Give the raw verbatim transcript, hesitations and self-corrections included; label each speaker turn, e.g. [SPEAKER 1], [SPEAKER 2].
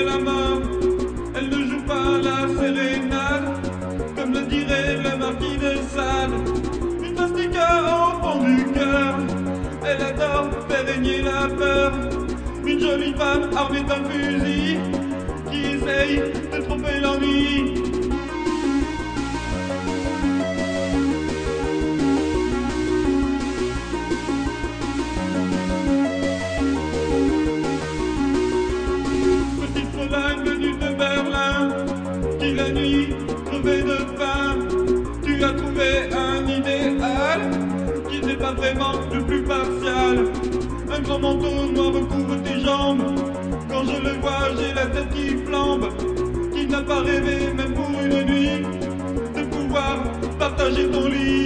[SPEAKER 1] et la main. Elle ne joue pas la sérénade, comme le dirait le marquis de Sade. Une mastica au fond du cœur, elle adore faire régner la peur. Une jolie femme armée d'un fusil, qui essaye de tromper l'ennui. Petite Fräulein venue de Berlin, qui la nuit crevait de faim. Tu as trouvé un idéal, qui n'est pas vraiment le plus partial. Un grand manteau noir recouvre tes jambes. Quand je le vois, j'ai la tête qui flambe. Qui n'a pas rêvé, même pour une nuit, de pouvoir partager ton lit?